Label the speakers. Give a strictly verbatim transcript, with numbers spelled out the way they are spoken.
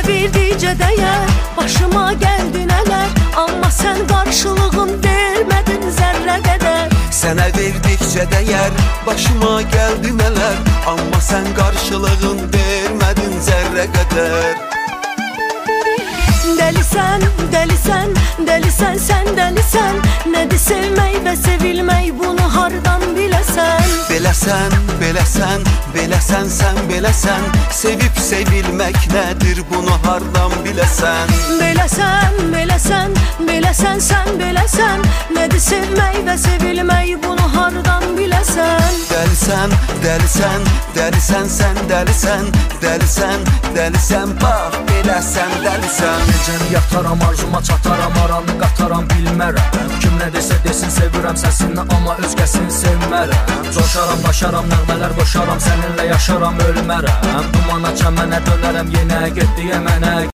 Speaker 1: Sənə verdikcə dəyər, başıma gəldi nələr, amma sən qarşılığın vermədin zərrə qədər.
Speaker 2: Sənə verdikcə dəyər, başıma gəldi nələr, amma sən qarşılığın vermədin zərrə qədər.
Speaker 1: Dəlisən, dəlisən, dəlisən, sən dəlisən. Nədir sevmək və sevilmək, bunu hardan biləsən?
Speaker 2: Beləsən, beləsən, beləsən, sən beləsən. Sevib sevilmək nədir, bunu hardan biləsən?
Speaker 1: Beləsən, beləsən, beləsən, sən beləsən. Nədir sevmək və sevilmək, bunu hardan biləsən?
Speaker 2: Dəlisən, dəlisən, dəlisən, sən dəlisən. Dəlisən, dəlisən, bax beləsən, dəlisən.
Speaker 3: Necən yataram, arzuma çataram, aranı qataram, bilmərəm. Kim nə desə desin, sevirəm səsini, amma özgəsini sevmərəm. Coşaram, başaram, nəğmələr boşaram, səninlə yaşaram, ölmərəm. Dumana çəmənə dönərəm, yenə getdiyə mənə.